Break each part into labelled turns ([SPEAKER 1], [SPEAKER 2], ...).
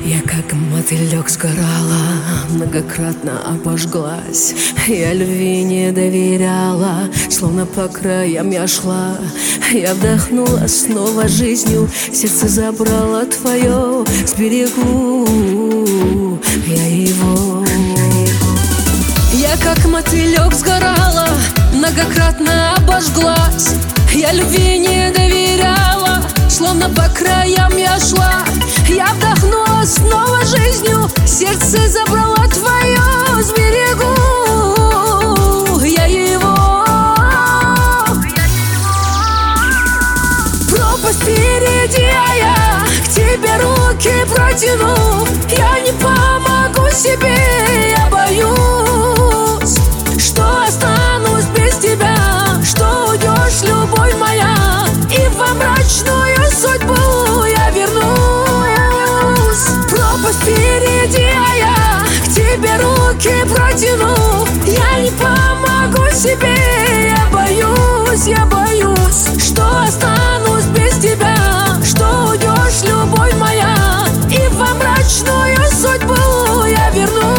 [SPEAKER 1] Я как мотылек сгорала, многократно обожглась. Я любви не доверяла, словно по краям я шла. Я вдохнула снова жизнью, сердце забрало твое, сберегу я его. Я как мотылек сгорала, многократно обожглась. Я любви не доверяла, словно по краям я шла. Я вдохнула снова жизнью, сердце забрала твое, сберегу я его. Пропасть впереди, а я к тебе руки протяну. Я не помогу себе, я боюсь, что останусь без тебя, что уйдешь, любовь моя, и во мрачную судьбу я вернусь. Пропасть впереди, а я к тебе руки протяну. Я не помогу себе, я боюсь, что останусь без тебя, что уйдешь, любовь моя, и во мрачную судьбу я вернусь.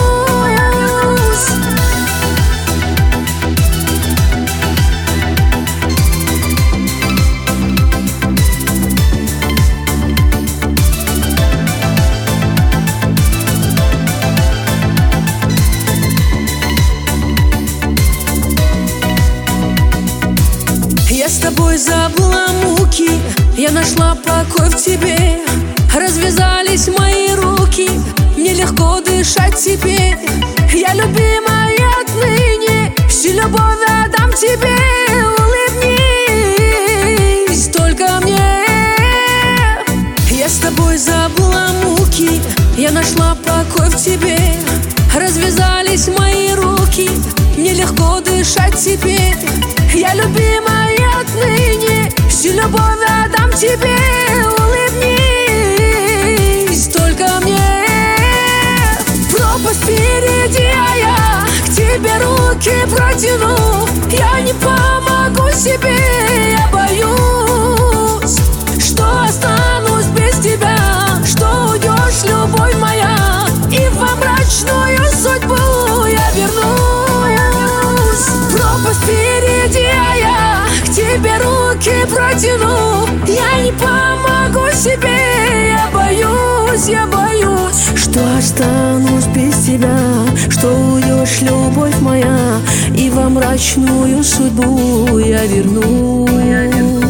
[SPEAKER 1] Я с тобой забыла муки, я нашла покой в тебе. Развязались мои руки, мне легко дышать теперь. Я любимая отныне, всю любовь отдам тебе. Улыбнись только мне. Я с тобой забыла муки, я нашла покой в тебе. Развязались мои руки, мне легко дышать теперь. Я любимая отныне, всю любовь отдам тебе. Улыбнись только мне. Пропасть впереди, а я к тебе руки протяну. Я не помогу себе, я боюсь, что останусь без тебя, что уйдешь, любовь моя, и во мрачную судьбу я вернусь. Пропасть впереди, а я к тебе руки протяну. Я не помогу себе, я боюсь, что останусь без тебя, что уйдешь, любовь моя, и во мрачную судьбу я вернусь.